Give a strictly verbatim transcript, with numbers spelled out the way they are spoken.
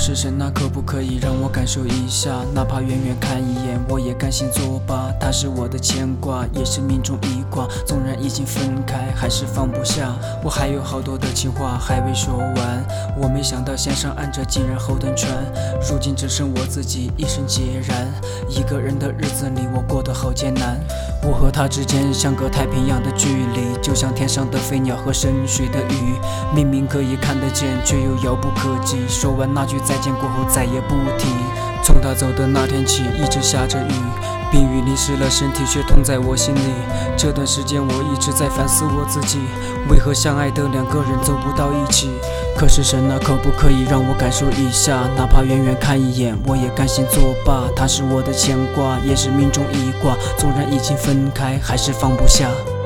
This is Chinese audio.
是神啊，可不可以让我感受一下？哪怕远远看一眼，我也甘心作罢。他是我的牵挂，也是命中一卦。纵然已经分开，还是放不下。我还有好多的情话还未说完，我没想到线上按着竟然后等船。如今只剩我自己一身孑然，一个人的日子里我过得好艰难。我和他之间相隔太平洋的距离，就像天上的飞鸟和深水的鱼，明明可以看得见，却又遥不可及。说完那句再见过后再也不提。从他走的那天起，一直下着雨，冰雨淋湿了身体，却痛在我心里。这段时间我一直在反思我自己，为何相爱的两个人走不到一起？可是神啊，可不可以让我感受一下？哪怕远远看一眼，我也甘心作罢。他是我的牵挂，也是命中一卦。纵然已经分开，还是放不下。